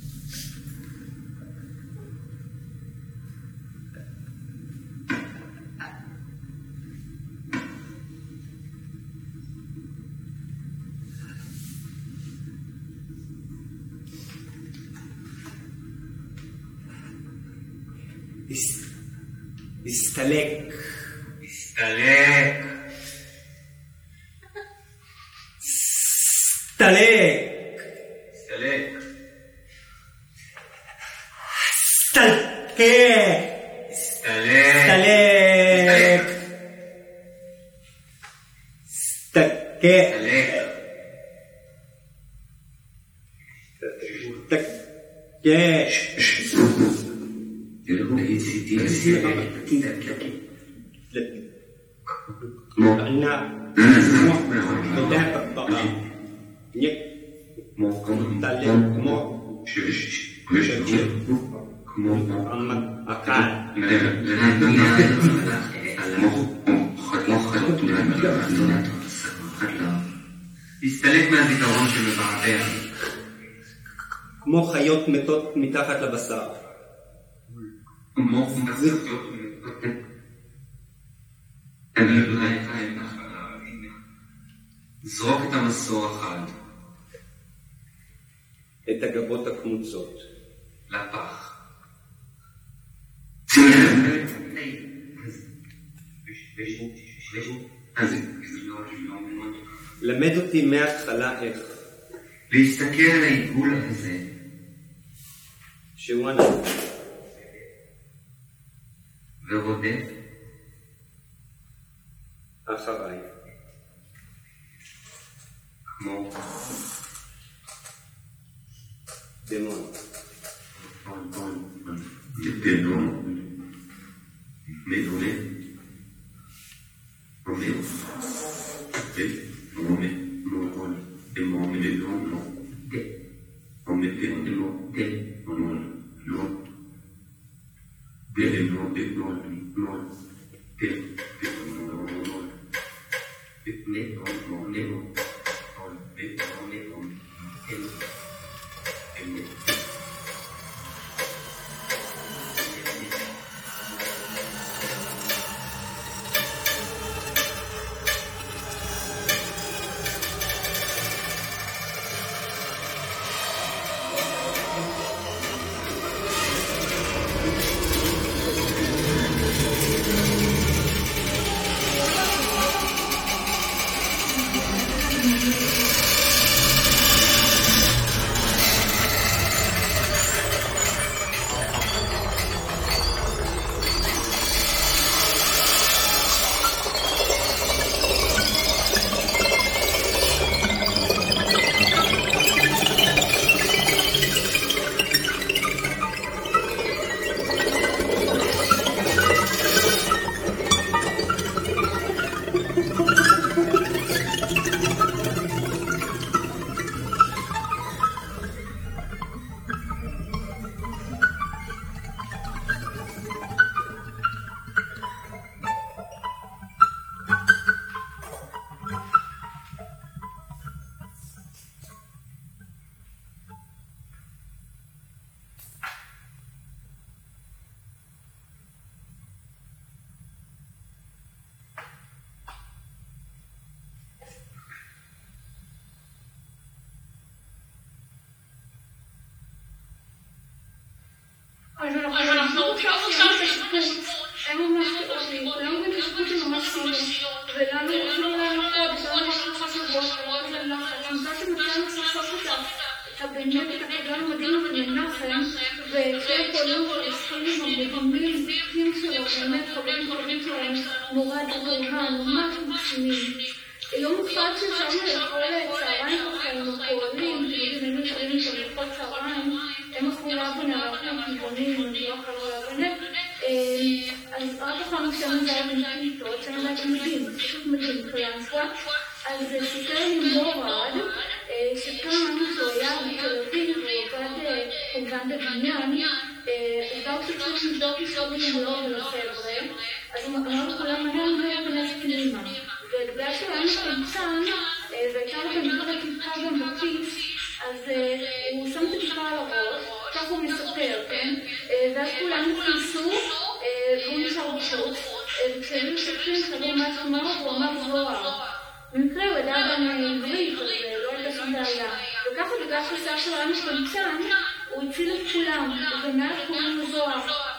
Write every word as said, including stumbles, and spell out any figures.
הסתלק. הסתלק. הסתלק. הסתלק. הסתלק. הסתלק. הסתלק מהזיכרון שמבעבע. כמו חיות מתות מתחת לבשר. כמו חיות מתות. אני אולי חיים נחלה. זרוק את המסור החד. את הגבות הקמוצות. לפח. למד אותי מההתחלה איך. להסתכל על העיגול הזה. שהוא אני. ורודף. אחריי. כמו דמון. דמון. מדולה. רומeo. רומא. מורול. דמון. מדלון. דה. רומא. דמון. דה. רומון. לון. דמון. דמון. לון. דה. דמון. לון. דמון. לון. דמון. אז אנחנו עכשיו עושים את השיפוט, הם ממש תאורים, כולם גם השיפוט שממש סיימו, ולנו אפילו לנו חודש, לנו ממש שלושה שבועות, ולנו לנחם, אני יודעת שמצאנו סוף את הבאמת, את הקדם המדהים הזה לנחם, וכן קודם פלסטינים המדהימים, זיקים שלו, באמת חברים חברים שלהם, נורא דבורה, ממש מקסימים. יום אחד ששמנו לאכול צהריים ככה, פועלים, היינו שרים שם לאכול צהריים, הם אכלו לבנה, אנחנו כיוונים, אני לא אכלו לבנה, אז רק אכלנו שם זה היה בנפיתות, שם היה תלמידים, פשוט מדהים, קלנסקה, אז סיפר לי מורד, שכאן שהוא היה בתל אביב, ועובד כמובן בבניין, עזר שצריך לבדוק לשאול בנמלור ולחבר'ה, אז הוא אמר לכולם מהר בנס פנימה. ובגלל שהוא היה מקמצן, והייתה לו גם כיפה גם בכיס, אז הוא שם את הכיפה על הראש, הסופר, כן? ואז כולם נכנסו, והוא נשאר בחוץ, וכשהיו שופטים חדו מה שאמר, הוא אמר זוהר. במקרה הוא ידע גם עברית, אז לא הייתה שום בעיה. וככה בגלל שהשיער שלו היה מצטמצם, הוא הציל את כולם, ומאז קוראים לו זוהר.